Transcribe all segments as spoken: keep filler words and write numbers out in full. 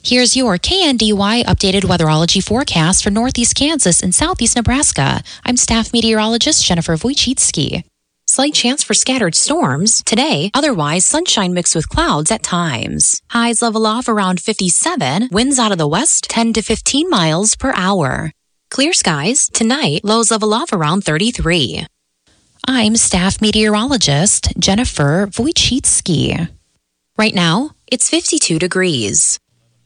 Here's your K N D Y updated weatherology forecast for northeast Kansas and southeast Nebraska. I'm staff meteorologist Jennifer Wojcicki. Slight chance for scattered storms today, otherwise sunshine mixed with clouds at times. Highs level off around fifty-seven, winds out of the west ten to fifteen miles per hour. Clear skies tonight, lows level off around thirty-three. I'm staff meteorologist Jennifer Wojcicki. Right now, it's fifty-two degrees.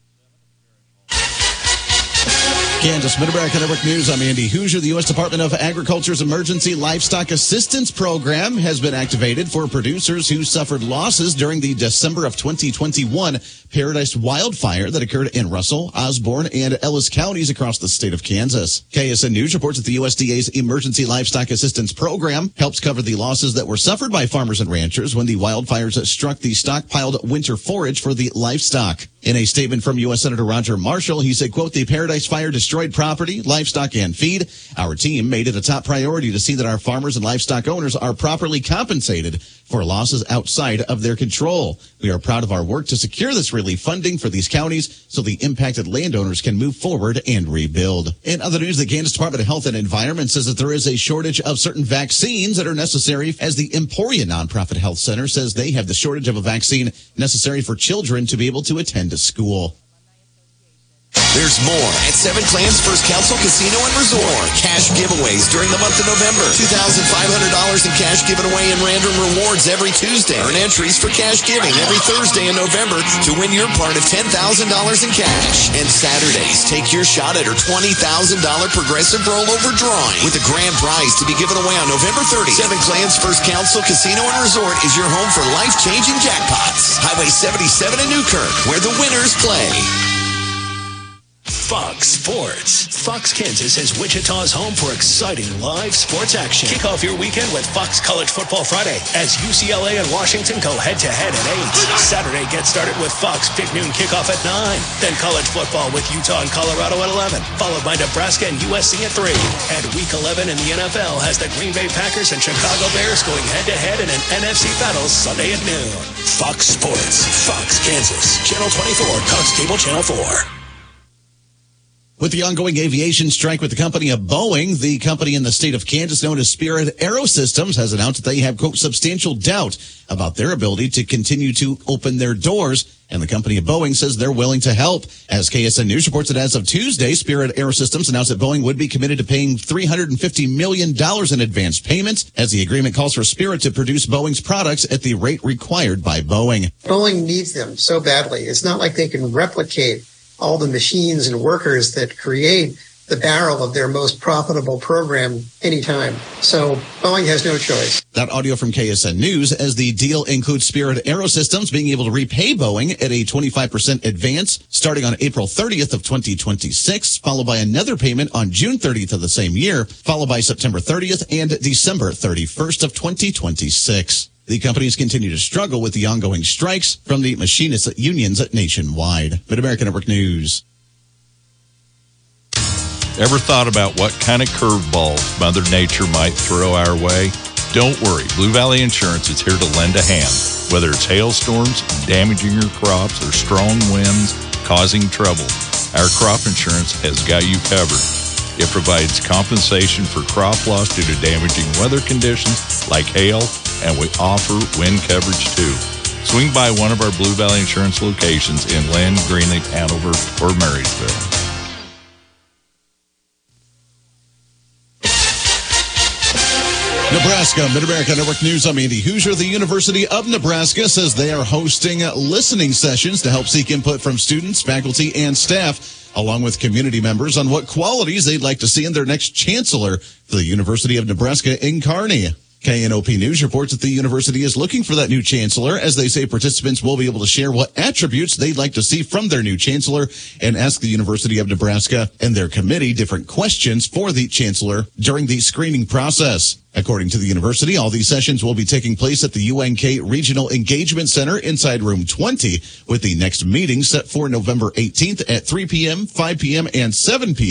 Kansas Mid-America Network News. I'm Andy Hoosier. The U S Department of Agriculture's Emergency Livestock Assistance Program has been activated for producers who suffered losses during the December of twenty twenty-one Paradise wildfire that occurred in Russell, Osborne, and Ellis counties across the state of Kansas. K S N News reports that the U S D A's Emergency Livestock Assistance Program helps cover the losses that were suffered by farmers and ranchers when the wildfires struck the stockpiled winter forage for the livestock. In a statement from U S Senator Roger Marshall, he said, quote, "The Paradise Fire destroyed property, livestock, and feed. Our team made it a top priority to see that our farmers and livestock owners are properly compensated for losses outside of their control. We are proud of our work to secure this relief funding for these counties so the impacted landowners can move forward and rebuild." In other news, the Kansas Department of Health and Environment says that there is a shortage of certain vaccines that are necessary, as the Emporia Nonprofit Health Center says they have the shortage of a vaccine necessary for children to be able to attend to school. There's more at Seven Clans First Council Casino and Resort. Cash giveaways during the month of November. two thousand five hundred dollars in cash given away in random rewards every Tuesday. Earn entries for cash giving every Thursday in November to win your part of ten thousand dollars in cash. And Saturdays, take your shot at our twenty thousand dollars progressive rollover drawing with a grand prize to be given away on November thirtieth. Seven Clans First Council Casino and Resort is your home for life-changing jackpots. Highway seventy-seven in Newkirk, where the winners play. Fox Sports. Fox Kansas is Wichita's home for exciting live sports action. Kick off your weekend with Fox College Football Friday as U C L A and Washington go head-to-head at eight. Saturday gets started with Fox Big Noon kickoff at nine. Then college football with Utah and Colorado at eleven, followed by Nebraska and U S C at three. And week eleven in the N F L has the Green Bay Packers and Chicago Bears going head-to-head in an N F C battle Sunday at noon. Fox Sports. Fox Kansas. Channel twenty-four. Cox Cable Channel four. With the ongoing aviation strike with the company of Boeing, the company in the state of Kansas known as Spirit Aerosystems has announced that they have, quote, substantial doubt about their ability to continue to open their doors. And the company of Boeing says they're willing to help. As K S N News reports that as of Tuesday, Spirit Aerosystems announced that Boeing would be committed to paying three hundred fifty million dollars in advance payments, as the agreement calls for Spirit to produce Boeing's products at the rate required by Boeing. Boeing needs them so badly. It's not like they can replicate all the machines and workers that create the barrel of their most profitable program anytime. So Boeing has no choice. That audio from K S N News, as the deal includes Spirit Aerosystems being able to repay Boeing at a twenty-five percent advance starting on April thirtieth of twenty twenty-six, followed by another payment on June thirtieth of the same year, followed by September thirtieth and December thirty-first of twenty twenty-six. The companies continue to struggle with the ongoing strikes from the machinist unions nationwide. Mid-America Network News. Ever thought about what kind of curveballs Mother Nature might throw our way? Don't worry, Blue Valley Insurance is here to lend a hand. Whether it's hailstorms damaging your crops or strong winds causing trouble, our crop insurance has got you covered. It provides compensation for crop loss due to damaging weather conditions like hail, and we offer wind coverage too. Swing by one of our Blue Valley Insurance locations in Lynn, Greenleaf, Hanover, or Marysville. Nebraska, Mid-America Network News. I'm Andy Hoosier. The University of Nebraska says they are hosting listening sessions to help seek input from students, faculty, and staff, along with community members on what qualities they'd like to see in their next chancellor for the University of Nebraska in Kearney. K N O P News reports that the university is looking for that new chancellor, as they say participants will be able to share what attributes they'd like to see from their new chancellor and ask the University of Nebraska and their committee different questions for the chancellor during the screening process. According to the university, all these sessions will be taking place at the U N K Regional Engagement Center inside room twenty, with the next meeting set for November eighteenth at three p.m., five p.m., and seven p.m.,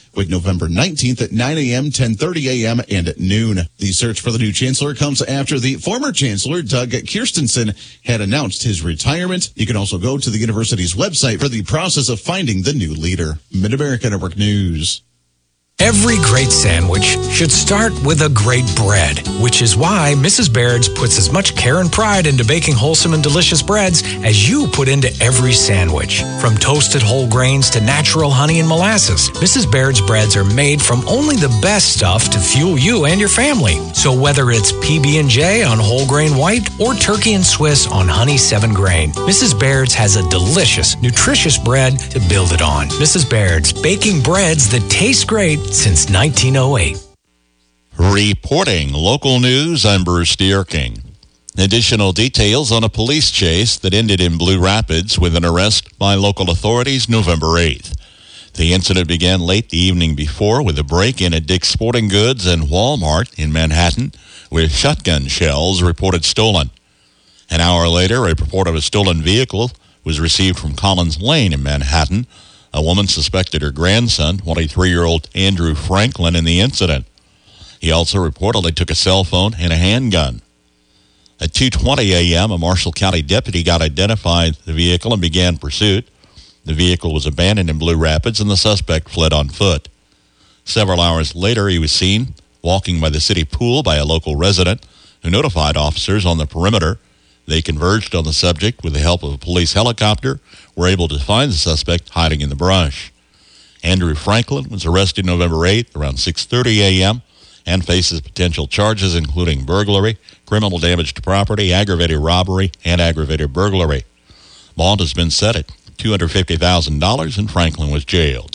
with November nineteenth at nine a.m., ten thirty a.m., and at noon. The search for the new chancellor comes after the former chancellor, Doug Kirstensen, had announced his retirement. You can also go to the university's website for the process of finding the new leader. Mid-America Network News. Every great sandwich should start with a great bread, which is why Missus Baird's puts as much care and pride into baking wholesome and delicious breads as you put into every sandwich. From toasted whole grains to natural honey and molasses, Missus Baird's breads are made from only the best stuff to fuel you and your family. So whether it's P B and J on whole grain white or turkey and Swiss on honey seven grain, Missus Baird's has a delicious, nutritious bread to build it on. Missus Baird's, baking breads that taste great since nineteen oh eight. Reporting local news, I'm Bruce Dierking. Additional details on a police chase that ended in Blue Rapids with an arrest by local authorities November eighth. The incident began late the evening before with a break-in at Dick's Sporting Goods and Walmart in Manhattan, with shotgun shells reported stolen. An hour later, a report of a stolen vehicle was received from Collins Lane in Manhattan. A woman suspected her grandson, twenty-three-year-old Andrew Franklin, in the incident. He also reportedly took a cell phone and a handgun. At two twenty a.m., a Marshall County deputy got identified the vehicle and began pursuit. The vehicle was abandoned in Blue Rapids, and the suspect fled on foot. Several hours later, he was seen walking by the city pool by a local resident who notified officers on the perimeter. They converged on the subject with the help of a police helicopter, were able to find the suspect hiding in the brush. Andrew Franklin was arrested November eighth around six thirty a.m. and faces potential charges including burglary, criminal damage to property, aggravated robbery, and aggravated burglary. Bond has been set at two hundred fifty thousand dollars, and Franklin was jailed.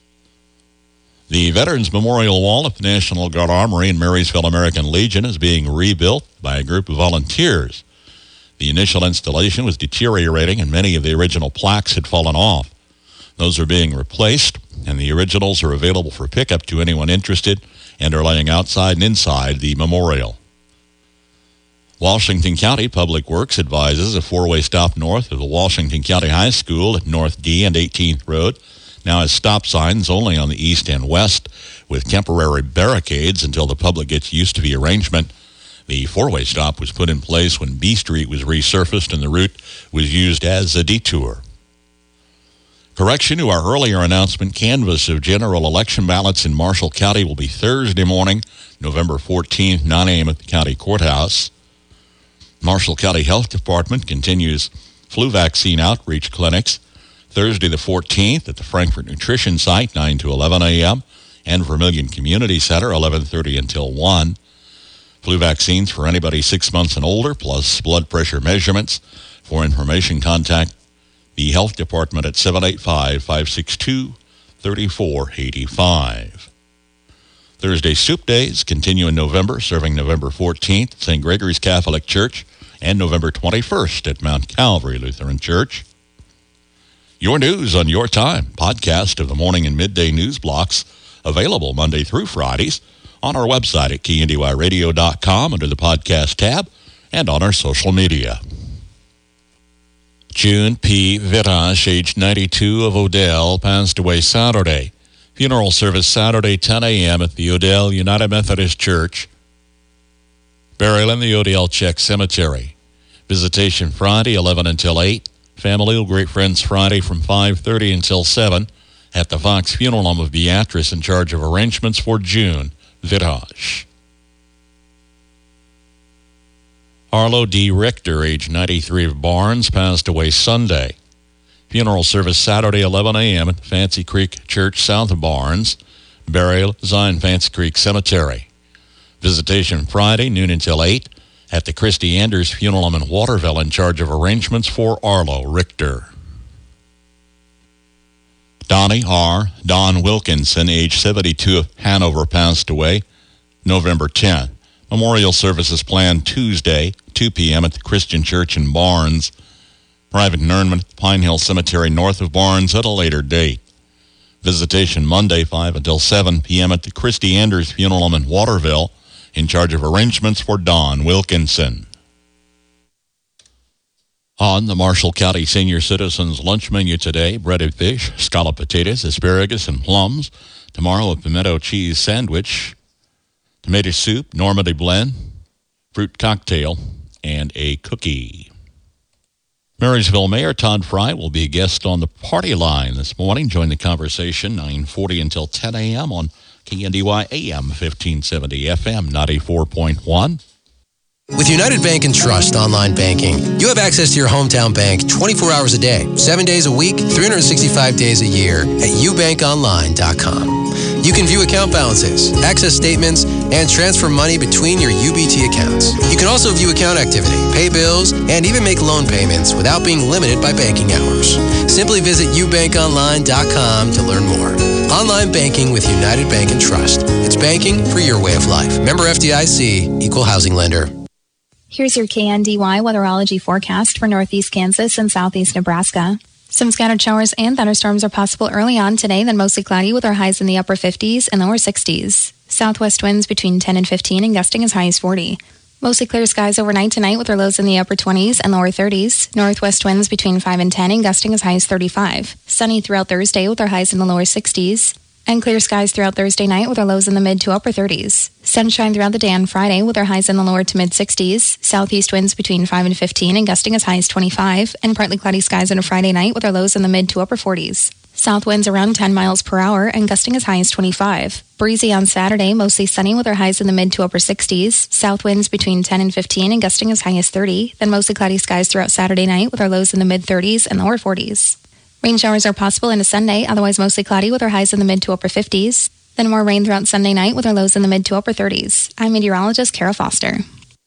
The Veterans Memorial Wall at the National Guard Armory in Marysville American Legion is being rebuilt by a group of volunteers. The initial installation was deteriorating, and many of the original plaques had fallen off. Those are being replaced, and the originals are available for pickup to anyone interested and are laying outside and inside the memorial. Washington County Public Works advises a four-way stop north of the Washington County High School at North D and eighteenth Road now has stop signs only on the east and west with temporary barricades until the public gets used to the arrangement. The four-way stop was put in place when B Street was resurfaced and the route was used as a detour. Correction to our earlier announcement, canvass of general election ballots in Marshall County will be Thursday morning, November fourteenth, nine a.m. at the county courthouse. Marshall County Health Department continues flu vaccine outreach clinics Thursday the fourteenth at the Frankfort Nutrition Site, nine to eleven a.m., and Vermillion Community Center, eleven thirty until one. Flu vaccines for anybody six months and older, plus blood pressure measurements. For information, contact the Health Department at seven eight five, five six two, three four eight five. Thursday Soup Days continue in November, serving November fourteenth at Saint Gregory's Catholic Church and November twenty-first at Mount Calvary Lutheran Church. Your news on your time. Podcast of the morning and midday news blocks available Monday through Fridays on our website at K N D Y radio dot com under the podcast tab and on our social media. June P. Vitash, age ninety-two, of Odell, passed away Saturday. Funeral service Saturday, ten a.m. at the Odell United Methodist Church. Burial in the Odell Czech Cemetery. Visitation Friday, eleven until eight. Family will greet friends Friday from five thirty until seven at the Fox Funeral Home of Beatrice, in charge of arrangements for June Vitash. Arlo D. Richter, age ninety-three, of Barnes, passed away Sunday. Funeral service Saturday, eleven a.m. at Fancy Creek Church south of Barnes. Burial Zion Fancy Creek Cemetery. Visitation Friday, noon until eight, at the Christy Anders Funeral Home in Waterville, in charge of arrangements for Arlo Richter. Donnie R. Don Wilkinson, age seventy-two, of Hanover, passed away November tenth. Memorial service is planned Tuesday, two p.m. at the Christian Church in Barnes. Private interment at the Pine Hill Cemetery north of Barnes at a later date. Visitation Monday, five until seven p.m. at the Christy Anders Funeral Home in Waterville, in charge of arrangements for Don Wilkinson. On the Marshall County Senior Citizens lunch menu today, breaded fish, scalloped potatoes, asparagus, and plums. Tomorrow, a pimento cheese sandwich, tomato soup, Normandy blend, fruit cocktail, and a cookie. Marysville Mayor Todd Fry will be a guest on the party line this morning. Join the conversation nine forty until ten a.m. on K N D Y A M fifteen seventy F M ninety-four point one. With United Bank and Trust online banking, you have access to your hometown bank twenty-four hours a day, seven days a week, three hundred sixty-five days a year at u bank online dot com. You can view account balances, access statements, and transfer money between your U B T accounts. You can also view account activity, pay bills, and even make loan payments without being limited by banking hours. Simply visit u bank online dot com to learn more. Online banking with United Bank and Trust. It's banking for your way of life. Member F D I C, Equal Housing Lender. Here's your K N D Y weatherology forecast for northeast Kansas and southeast Nebraska. Some scattered showers and thunderstorms are possible early on today, then mostly cloudy with our highs in the upper fifties and lower sixties. Southwest winds between ten and fifteen and gusting as high as forty. Mostly clear skies overnight tonight with our lows in the upper twenties and lower thirties. Northwest winds between five and ten and gusting as high as thirty-five. Sunny throughout Thursday with our highs in the lower sixties. And clear skies throughout Thursday night with our lows in the mid to upper thirties. Sunshine throughout the day on Friday with our highs in the lower to mid sixties. Southeast winds between five and fifteen and gusting as high as twenty-five. And partly cloudy skies on a Friday night with our lows in the mid to upper forties. South winds around ten miles per hour and gusting as high as twenty-five. Breezy on Saturday, mostly sunny with our highs in the mid to upper sixties. South winds between ten and fifteen and gusting as high as thirty. Then mostly cloudy skies throughout Saturday night with our lows in the mid thirties and lower forties. Rain showers are possible into Sunday, otherwise mostly cloudy with our highs in the mid to upper fifties. Then more rain throughout Sunday night with our lows in the mid to upper thirties. I'm meteorologist Kara Foster.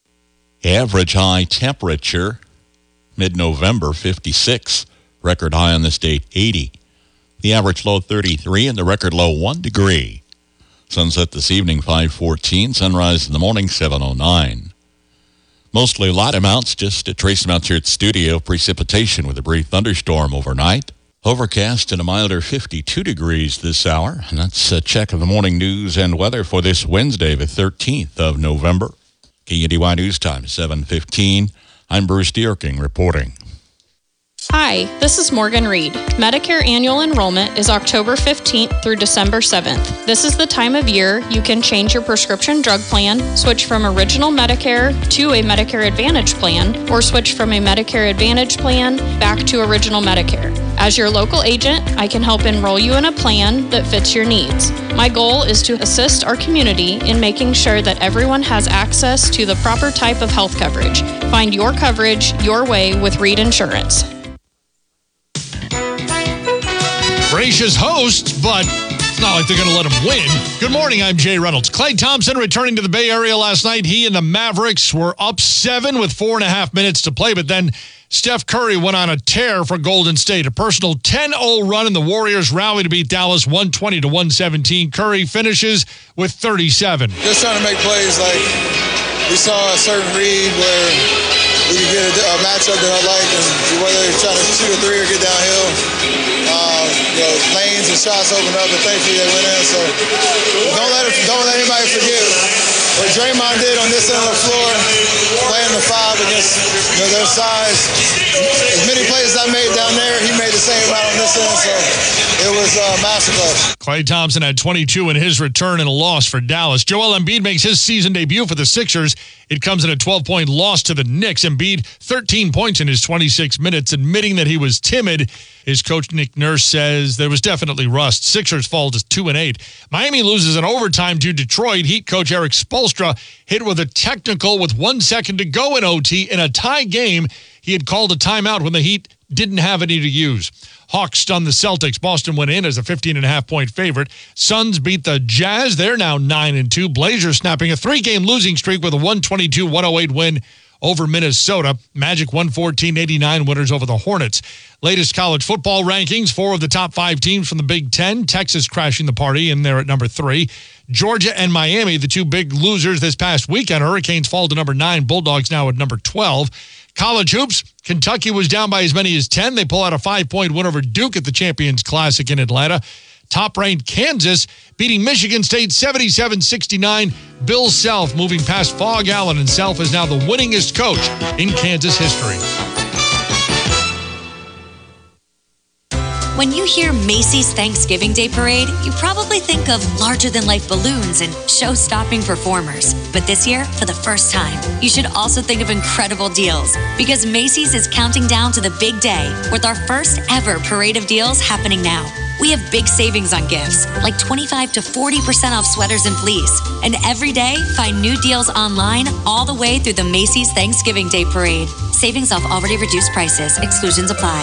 Average high temperature, mid-November, fifty-six. Record high on this date, eighty. The average low, thirty-three, and the record low, one degree. Sunset this evening, five fourteen. Sunrise in the morning, seven oh nine. Mostly light amounts, just a trace amounts here at the studio. Precipitation with a brief thunderstorm overnight. Overcast and a milder fifty-two degrees this hour. And that's a check of the morning news and weather for this Wednesday, the thirteenth of November. K N D Y News Time, seven fifteen. I'm Bruce Dierking reporting. Hi, this is Morgan Reed. Medicare annual enrollment is October fifteenth through December seventh. This is the time of year you can change your prescription drug plan, switch from Original Medicare to a Medicare Advantage plan, or switch from a Medicare Advantage plan back to Original Medicare. As your local agent, I can help enroll you in a plan that fits your needs. My goal is to assist our community in making sure that everyone has access to the proper type of health coverage. Find your coverage your way with Reed Insurance. Gracious hosts, but it's not like they're going to let them win. Good morning, I'm Jay Reynolds. Klay Thompson returning to the Bay Area last night. He and the Mavericks were up seven with four and a half minutes to play, but then Steph Curry went on a tear for Golden State. A personal ten oh run, and the Warriors rally to beat Dallas one twenty to one seventeen. Curry finishes with thirty-seven. Just trying to make plays. Like, we saw a certain read where we could get a, a matchup that I like, and whether they're trying to shoot a three or get downhill. Uh, you know, lanes and shots open up, and thankfully they went in. So don't let it, don't let anybody forget what Draymond did on this end of the floor, playing the five against, you know, their size. As many plays as I made down there, he made the same amount on this end. So it was a masterclass. Klay Thompson had twenty-two in his return in a loss for Dallas. Joel Embiid makes his season debut for the Sixers. It comes in a twelve-point loss to the Knicks. Embiid, thirteen points in his twenty-six minutes, admitting that he was timid. His coach, Nick Nurse, says there was definitely rust. Sixers fall to two and eight. Miami loses in overtime to Detroit. Heat coach Eric Spoelstra hit with a technical with one second to go in O T in a tie game. He had called a timeout when the Heat didn't have any to use. Hawks stunned the Celtics. Boston went in as a fifteen and a half point favorite. Suns beat the Jazz. They're now nine and two. Blazers snapping a three-game losing streak with a one twenty-two one oh eight win over Minnesota. Magic one fourteen eighty-nine winners over the Hornets. Latest college football rankings, four of the top five teams from the Big Ten. Texas crashing the party in there at number three. Georgia and Miami, the two big losers this past weekend. Hurricanes fall to number nine. Bulldogs now at number twelve. College hoops, Kentucky was down by as many as ten. They pull out a five-point win over Duke at the Champions Classic in Atlanta. Top-ranked Kansas beating Michigan State seventy-seven sixty-nine. Bill Self moving past Fog Allen, and Self is now the winningest coach in Kansas history. When you hear Macy's Thanksgiving Day Parade, you probably think of larger-than-life balloons and show-stopping performers. But this year, for the first time, you should also think of incredible deals, because Macy's is counting down to the big day with our first ever parade of deals happening now. We have big savings on gifts, like twenty-five to forty percent off sweaters and fleece. And every day, find new deals online all the way through the Macy's Thanksgiving Day Parade. Savings off already reduced prices. Exclusions apply.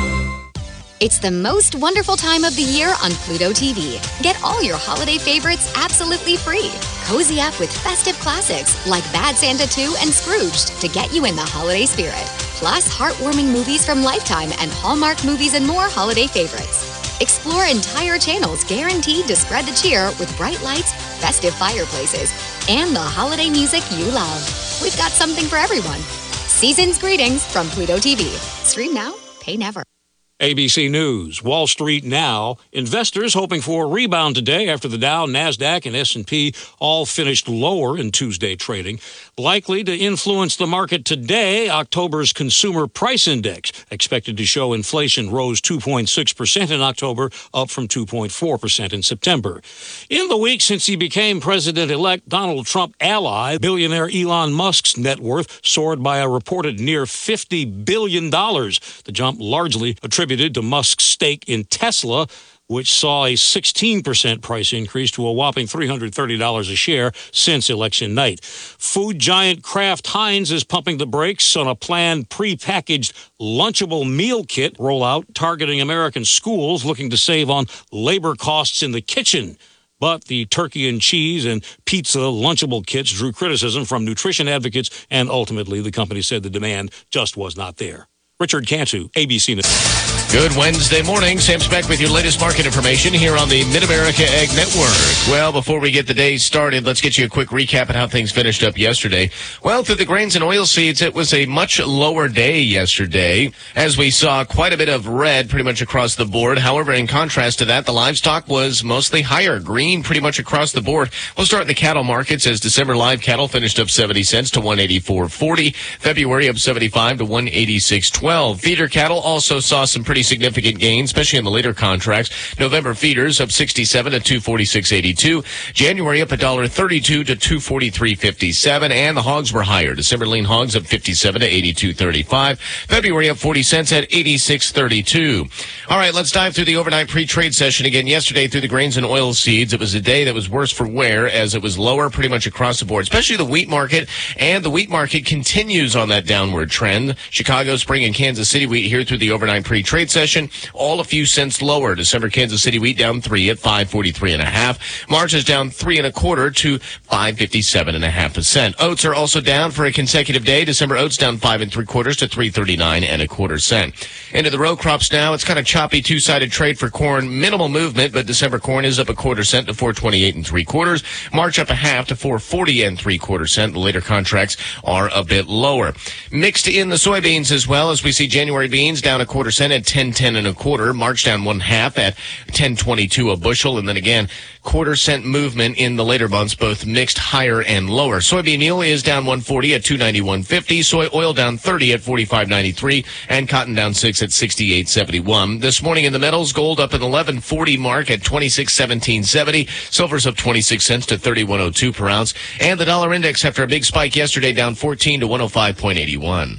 It's the most wonderful time of the year on Pluto T V. Get all your holiday favorites absolutely free. Cozy up with festive classics like Bad Santa two and Scrooged to get you in the holiday spirit. Plus heartwarming movies from Lifetime and Hallmark Movies and more holiday favorites. Explore entire channels guaranteed to spread the cheer with bright lights, festive fireplaces, and the holiday music you love. We've got something for everyone. Season's greetings from Pluto T V. Stream now, pay never. A B C News, Wall Street now. Investors hoping for a rebound today after the Dow, NASDAQ, and S and P all finished lower in Tuesday trading. Likely to influence the market today, October's Consumer Price Index, expected to show inflation rose two point six percent in October, up from two point four percent in September. In the week since he became president-elect, Donald Trump ally, billionaire Elon Musk's net worth soared by a reported near fifty billion dollars. The jump largely attributed to Musk's stake in Tesla, which saw a sixteen percent price increase to a whopping three hundred thirty dollars a share since election night. Food giant Kraft Heinz is pumping the brakes on a planned prepackaged Lunchable meal kit rollout targeting American schools looking to save on labor costs in the kitchen. But the turkey and cheese and pizza Lunchable kits drew criticism from nutrition advocates, and ultimately the company said the demand just was not there. Richard Cantu, A B C News. Good Wednesday morning. Sam Speck with your latest market information here on the Mid-America Ag Network. Well, before we get the day started, let's get you a quick recap of how things finished up yesterday. Well, through the grains and oilseeds, it was a much lower day yesterday, as we saw quite a bit of red pretty much across the board. However, in contrast to that, the livestock was mostly higher, green pretty much across the board. We'll start in the cattle markets as December live cattle finished up seventy cents to one eighty-four forty. February up seventy-five to one eighty-six twelve. Feeder cattle also saw some pretty significant gains, especially in the later contracts. November feeders up sixty-seven to two forty-six eighty-two. January up one dollar thirty-two to two forty-three fifty-seven. And the hogs were higher. December lean hogs up fifty-seven to eighty-two thirty-five. February up forty cents at eighty-six thirty-two. All right, let's dive through the overnight pre-trade session again. Yesterday through the grains and oil seeds, it was a day that was worse for wear as it was lower pretty much across the board, especially the wheat market. And the wheat market continues on that downward trend. Chicago, Spring, and Kansas City wheat here through the overnight pre-trade session, all a few cents lower. December Kansas City wheat down three at five forty-three and a half. March is down three and a quarter to five fifty-seven and a half percent. Oats are also down for a consecutive day. December oats down five and three quarters to three thirty-nine and a quarter cent. Into the row crops now. It's kind of choppy two-sided trade for corn. Minimal movement, but December corn is up a quarter cent to four twenty-eight and three quarters. March up a half to four forty and three quarter cent. The later contracts are a bit lower. Mixed in the soybeans as well, as we see January beans down a quarter cent at ten ten and a quarter. March down one half at ten twenty-two a bushel. And then again, quarter cent movement in the later months, both mixed higher and lower. Soybean meal is down one forty at two ninety-one fifty. Soy oil down thirty at forty-five ninety-three. And cotton down six at sixty-eight seventy-one. This morning in the metals, gold up an eleven forty mark at twenty-six seventeen seventy. Silver's up twenty-six cents to thirty-one oh two per ounce. And the dollar index, after a big spike yesterday, down fourteen to one oh five point eight one.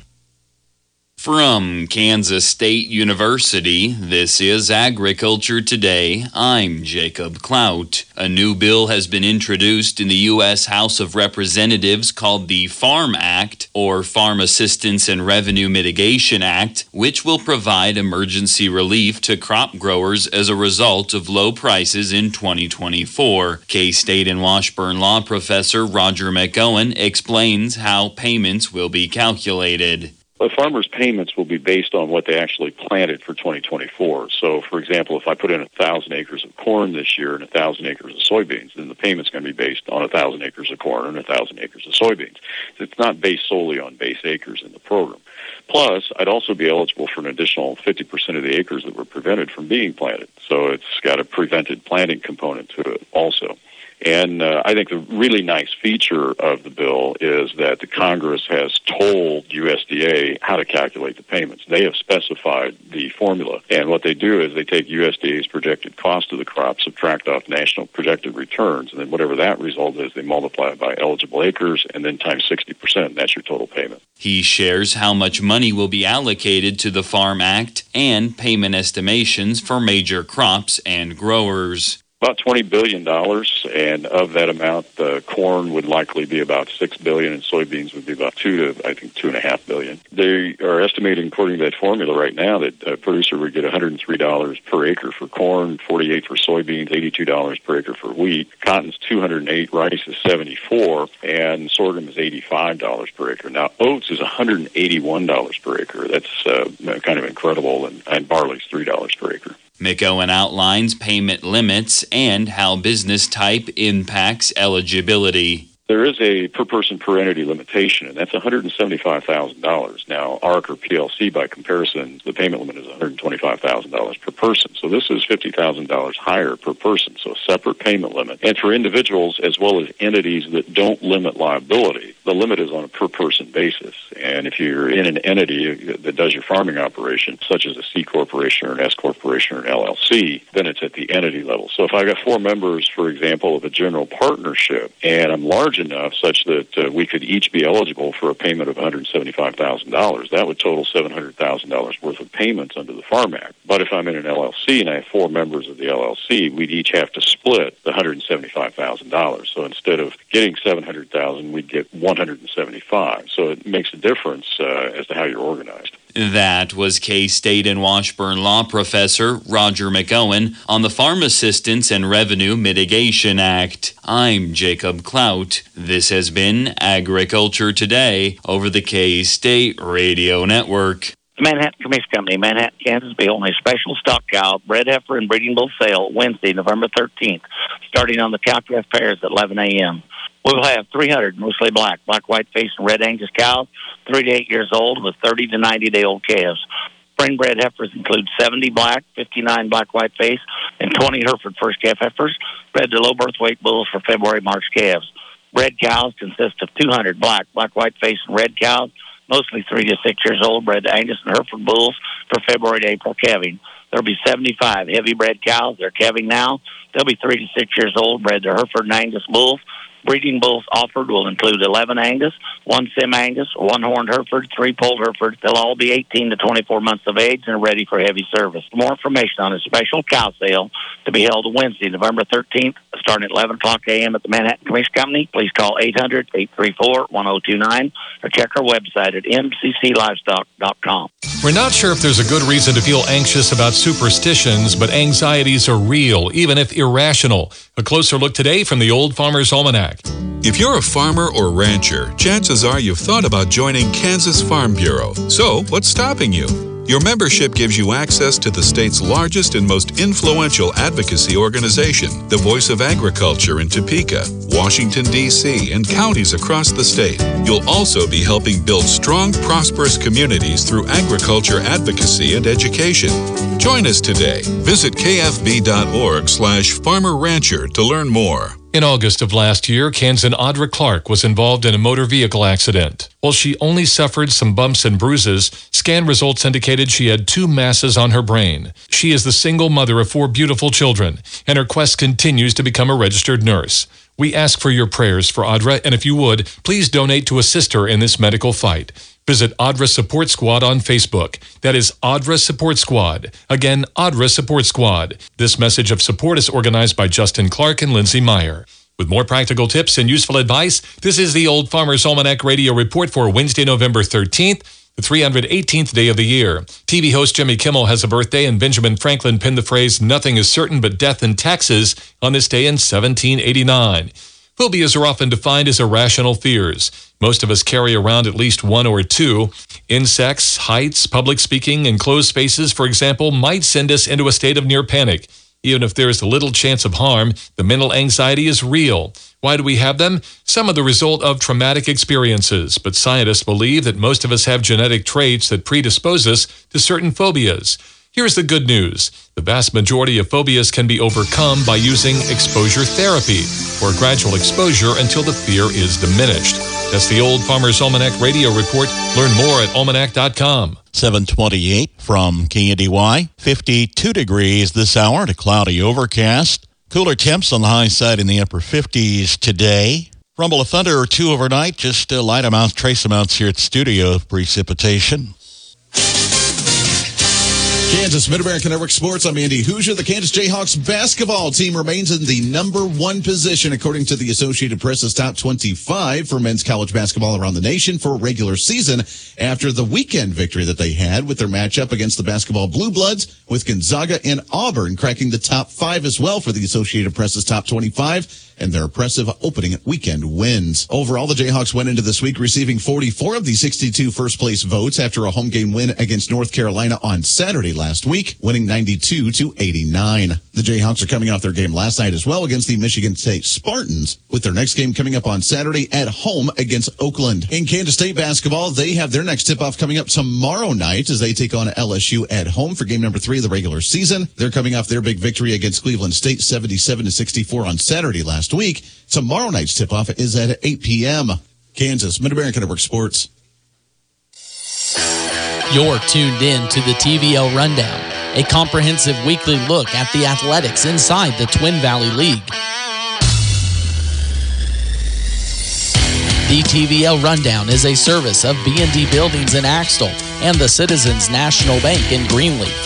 From Kansas State University, this is Agriculture Today. I'm Jacob Clout. A new bill has been introduced in the U S House of Representatives called the Farm Act, or Farm Assistance and Revenue Mitigation Act, which will provide emergency relief to crop growers as a result of low prices in twenty twenty-four. K-State and Washburn law professor Roger McOwen explains how payments will be calculated. Well, farmers' payments will be based on what they actually planted for twenty twenty-four. So, for example, if I put in one thousand acres of corn this year and one thousand acres of soybeans, then the payment's going to be based on one thousand acres of corn and one thousand acres of soybeans. It's not based solely on base acres in the program. Plus, I'd also be eligible for an additional fifty percent of the acres that were prevented from being planted. So it's got a prevented planting component to it also. And uh, I think the really nice feature of the bill is that the Congress has told U S D A how to calculate the payments. They have specified the formula. And what they do is they take U S D A's projected cost of the crop, subtract off national projected returns, and then whatever that result is, they multiply it by eligible acres, and then times sixty percent, and that's your total payment. He shares how much money will be allocated to the Farm Act and payment estimations for major crops and growers. About twenty billion dollars, and of that amount, uh, corn would likely be about six billion dollars, and soybeans would be about two to, I think, two and a half billion dollars. They are estimating, according to that formula right now, that a producer would get one hundred three dollars per acre for corn, forty-eight dollars for soybeans, eighty-two dollars per acre for wheat. Cotton's two hundred eight, rice is seventy-four, and sorghum is eighty-five dollars per acre. Now, oats is one hundred eighty-one dollars per acre. That's uh, kind of incredible, and, and barley's three dollars per acre. McOwen outlines payment limits and how business type impacts eligibility. There is a per-person, per-entity limitation, and that's one hundred seventy-five thousand dollars. Now, A R C or P L C, by comparison, the payment limit is one hundred twenty-five thousand dollars per person. So this is fifty thousand dollars higher per person, so a separate payment limit. And for individuals as well as entities that don't limit liability, the limit is on a per-person basis. And if you're in an entity that does your farming operation, such as a C corporation or an S corporation or an L L C, then it's at the entity level. So if I got four members, for example, of a general partnership, and I'm large enough such that uh, we could each be eligible for a payment of one hundred seventy-five thousand dollars, that would total seven hundred thousand dollars worth of payments under the Farm Act. But if I'm in an L L C and I have four members of the L L C, we'd each have to split the one hundred seventy-five thousand dollars. So instead of getting seven hundred thousand dollars, we'd get one hundred seventy-five thousand dollars. So it makes a difference uh, as to how you're organized. That was K-State and Washburn law professor Roger McOwen on the Farm Assistance and Revenue Mitigation Act. I'm Jacob Clout. This has been Agriculture Today over the K-State Radio Network. The Manhattan Commission Company, Manhattan, Kansas, will be holding a special stock cow, bred heifer, and breeding bull sale Wednesday, November thirteenth, starting on the Cowcraft Pairs at eleven a.m. We will have three hundred mostly black, black, white face, and red Angus cows, three to eight years old, with thirty to ninety-day-old calves. Spring-bred heifers include seventy black, fifty-nine black, white face, and twenty Hereford first calf heifers, bred to low birth weight bulls for February, March calves. Bred cows consist of two hundred black, black, white face, and red cows, mostly three to six years old, bred to Angus and Hereford bulls for February to April calving. There will be seventy-five heavy-bred cows. They're calving now. They'll be three to six years old, bred to Hereford and Angus bulls. Breeding bulls offered will include eleven Angus, one Sim Angus, one Horned Hereford, three Polled Hereford. They'll all be eighteen to twenty-four months of age and are ready for heavy service. For more information on a special cow sale to be held Wednesday, November thirteenth, starting at eleven o'clock a.m. at the Manhattan Commission Company, please call eight hundred, eight three four, one oh two nine or check our website at m c c livestock dot com. We're not sure if there's a good reason to feel anxious about superstitions, but anxieties are real, even if irrational. A closer look today from the Old Farmer's Almanac. If you're a farmer or rancher, chances are you've thought about joining Kansas Farm Bureau. So, what's stopping you? Your membership gives you access to the state's largest and most influential advocacy organization, the Voice of Agriculture in Topeka, Washington, D C, and counties across the state. You'll also be helping build strong, prosperous communities through agriculture advocacy and education. Join us today. Visit k f b dot org slash farmer rancher to learn more. In August of last year, Kansan Audra Clark was involved in a motor vehicle accident. While she only suffered some bumps and bruises, scan results indicated she had two masses on her brain. She is the single mother of four beautiful children, and her quest continues to become a registered nurse. We ask for your prayers for Audra, and if you would, please donate to assist her in this medical fight. Visit Audra Support Squad on Facebook. That is Audra Support Squad. Again, Audra Support Squad. This message of support is organized by Justin Clark and Lindsay Meyer. With more practical tips and useful advice, this is the Old Farmer's Almanac Radio Report for Wednesday, November thirteenth, the three hundred eighteenth day of the year. T V host Jimmy Kimmel has a birthday, and Benjamin Franklin penned the phrase, "Nothing is certain but death and taxes," on this day in seventeen eighty-nine. Phobias are often defined as irrational fears. Most of us carry around at least one or two. Insects, heights, public speaking, and closed spaces, for example, might send us into a state of near panic. Even if there is little chance of harm, the mental anxiety is real. Why do we have them? Some are the result of traumatic experiences, but scientists believe that most of us have genetic traits that predispose us to certain phobias. Here's the good news. The vast majority of phobias can be overcome by using exposure therapy, or gradual exposure until the fear is diminished. That's the Old Farmer's Almanac Radio Report. Learn more at almanac dot com. seven twenty-eight from K N D Y. fifty-two degrees this hour to cloudy overcast. Cooler temps on the high side in the upper fifties today. Rumble of thunder or two overnight. Just uh, light amounts, trace amounts here at studio of precipitation. Kansas Mid-American Network Sports. I'm Andy Hoosier. The Kansas Jayhawks basketball team remains in the number one position according to the Associated Press's top twenty-five for men's college basketball around the nation for a regular season after the weekend victory that they had with their matchup against the basketball Blue Bloods, with Gonzaga and Auburn cracking the top five as well for the Associated Press's top twenty-five and their impressive opening weekend wins. Overall, the Jayhawks went into this week receiving forty-four of the sixty-two first-place votes after a home game win against North Carolina on Saturday last week, winning ninety-two to eighty-nine. The Jayhawks are coming off their game last night as well against the Michigan State Spartans, with their next game coming up on Saturday at home against Oakland. In Kansas State basketball, they have their next tip-off coming up tomorrow night as they take on L S U at home for game number three of the regular season. They're coming off their big victory against Cleveland State, seventy-seven to sixty-four on Saturday last week. Tomorrow night's tip-off is at eight p.m. Kansas Mid-American Network Sports. You're tuned in to the T V L Rundown, a comprehensive weekly look at the athletics inside the Twin Valley League. The T V L Rundown is a service of B and D Buildings in Axtell and the Citizens National Bank in Greenleaf.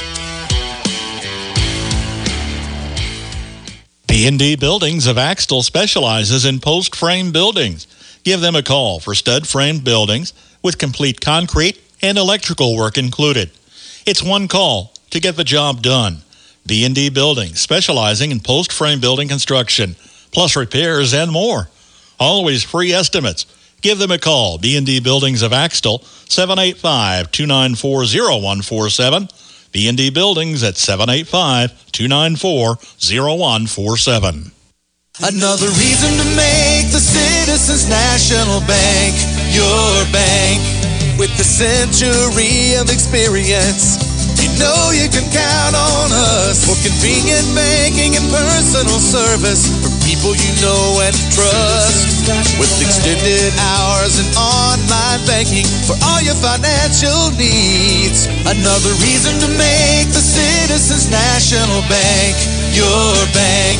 B and D Buildings of Axtell specializes in post-frame buildings. Give them a call for stud-frame buildings with complete concrete and electrical work included. It's one call to get the job done. B and D Buildings, specializing in post-frame building construction, plus repairs and more. Always free estimates. Give them a call. B and D Buildings of Axtell, seven eight five, two nine four, zero one four seven. B and D Buildings at seven eight five, two nine four, zero one four seven. Another reason to make the Citizens National Bank your bank. With a century of experience, you know you can count on us for convenient banking and personal service for people you know and trust. With extended hours and online banking for all your financial needs. Another reason to make the Citizens National Bank your bank.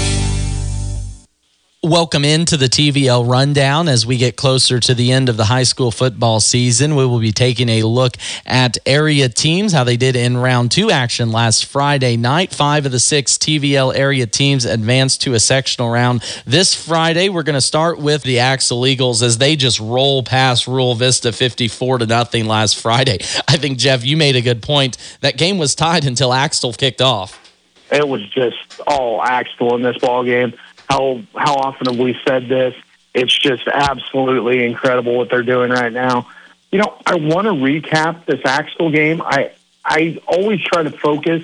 Welcome into the T V L Rundown. As we get closer to the end of the high school football season, we will be taking a look at area teams, how they did in round two action last Friday night. Five of the six T V L area teams advanced to a sectional round. This Friday, we're going to start with the Axtell Eagles as they just roll past Rural Vista fifty-four to nothing last Friday. I think, Jeff, you made a good point. That game was tied until Axtell kicked off. It was just all Axtell in this ball game. How how often have we said this? It's just absolutely incredible what they're doing right now. You know, I want to recap this Axtell game. I I always try to focus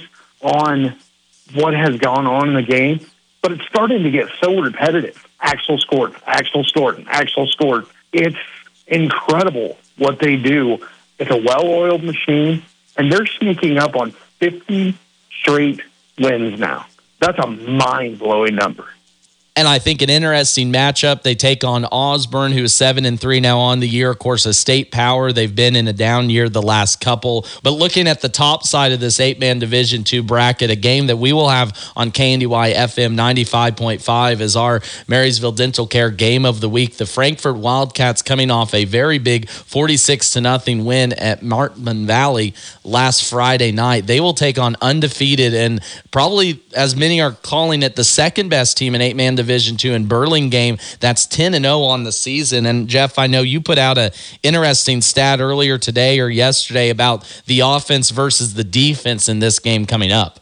on what has gone on in the game, but it's starting to get so repetitive. Axtell scored, Axtell scored, Axtell scored. It's incredible what they do. It's a well-oiled machine, and they're sneaking up on fifty straight wins now. That's a mind-blowing number. And I think an interesting matchup. They take on Osborne, who is seven and three now on the year. Of course, a state power. They've been in a down year the last couple. But looking at the top side of this eight-man Division two bracket, a game that we will have on K N D Y F M ninety-five point five is our Marysville Dental Care Game of the Week. The Frankfort Wildcats coming off a very big forty-six to nothing win at Martman Valley last Friday night. They will take on undefeated and probably, as many are calling it, the second best team in eight-man Division two in Burlingame. That's ten and oh on the season. And Jeff, I know you put out an interesting stat earlier today or yesterday about the offense versus the defense in this game coming up.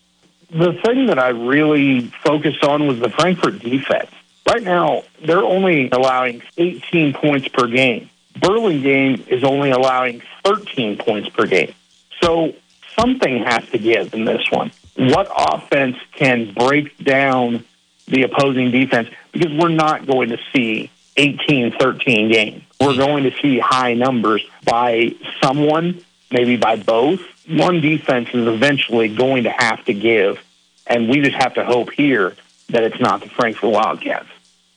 The thing that I really focused on was the Frankfort defense. Right now, they're only allowing eighteen points per game. Burlingame is only allowing thirteen points per game. So something has to give in this one. What offense can break down the opposing defense? Because we're not going to see eighteen thirteen games. We're going to see high numbers by someone, maybe by both. One defense is eventually going to have to give, and we just have to hope here that it's not the Frankfort Wildcats.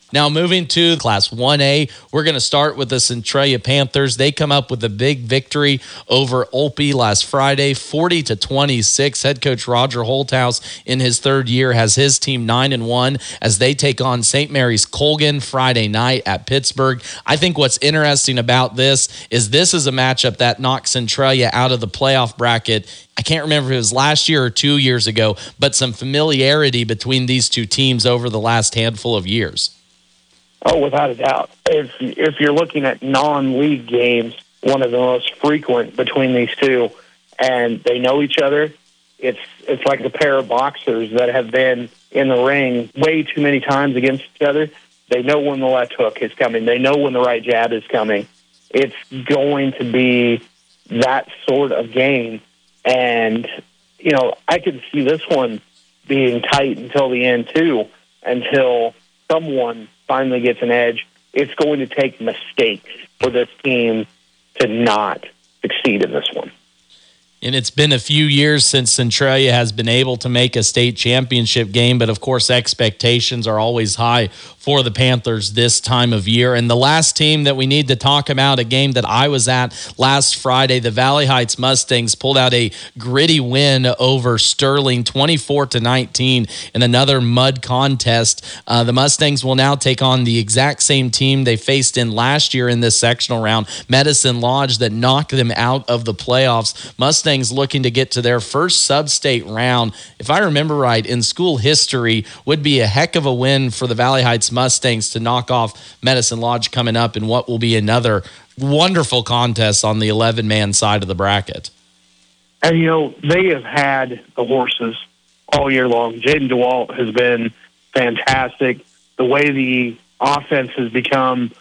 Now moving to Class one A, we're going to start with the Centralia Panthers. They come up with a big victory over Olpe last Friday, forty to twenty-six. Head coach Roger Holthouse in his third year has his team nine and one as they take on Saint Mary's Colgan Friday night at Pittsburgh. I think what's interesting about this is this is a matchup that knocks Centralia out of the playoff bracket. I can't remember if it was last year or two years ago, but some familiarity between these two teams over the last handful of years. Oh, without a doubt. If if you're looking at non-league games, one of the most frequent between these two, and they know each other. It's it's like a pair of boxers that have been in the ring way too many times against each other. They know when the left hook is coming. They know when the right jab is coming. It's going to be that sort of game. And, you know, I could see this one being tight until the end, too, until someone finally gets an edge. It's going to take mistakes for this team to not succeed in this one. And it's been a few years since Centralia has been able to make a state championship game, but of course expectations are always high for the Panthers this time of year. And the last team that we need to talk about, a game that I was at last Friday, the Valley Heights Mustangs pulled out a gritty win over Sterling, twenty-four to nineteen, in another mud contest. Uh, the Mustangs will now take on the exact same team they faced in last year in this sectional round, Medicine Lodge, that knocked them out of the playoffs. Mustangs looking to get to their first sub-state round. If I remember right, in school history, would be a heck of a win for the Valley Heights Mustangs to knock off Medicine Lodge coming up in what will be another wonderful contest on the eleven-man side of the bracket. And, you know, they have had the horses all year long. Jaden DeWalt has been fantastic. The way the offense has become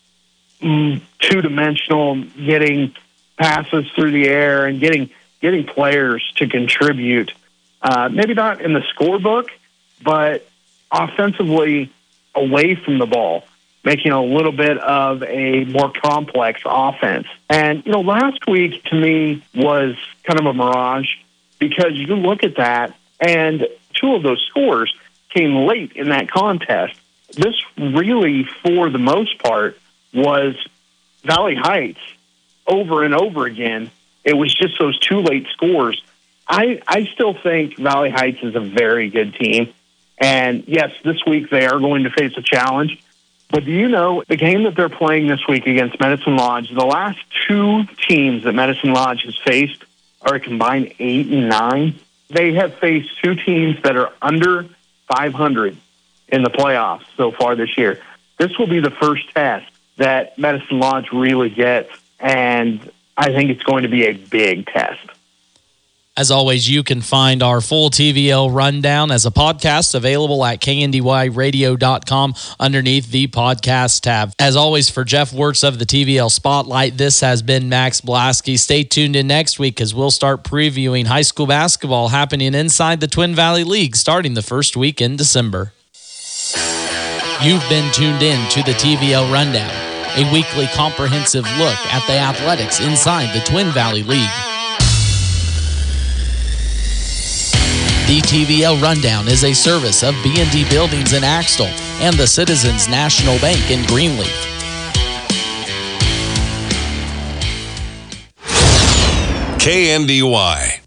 mm, two-dimensional, getting passes through the air and getting getting players to contribute, uh, maybe not in the scorebook, but offensively away from the ball, making a little bit of a more complex offense. And, you know, last week to me was kind of a mirage because you look at that and two of those scores came late in that contest. This really, for the most part, was Valley Heights over and over again. It was just those two late scores. I, I still think Valley Heights is a very good team. And, yes, this week they are going to face a challenge. But do you know, the game that they're playing this week against Medicine Lodge, the last two teams that Medicine Lodge has faced are a combined eight and nine. They have faced two teams that are under five hundred in the playoffs so far this year. This will be the first test that Medicine Lodge really gets, and I think it's going to be a big test. As always, you can find our full T V L rundown as a podcast available at K N D Y radio dot com underneath the podcast tab. As always, for Jeff Wirtz of the T V L Spotlight, this has been Max Blasky. Stay tuned in next week as we'll start previewing high school basketball happening inside the Twin Valley League starting the first week in December. You've been tuned in to the T V L Rundown, a weekly comprehensive look at the athletics inside the Twin Valley League. The T V L Rundown is a service of B and D Buildings in Axtell and the Citizens National Bank in Greenleaf. K N D Y.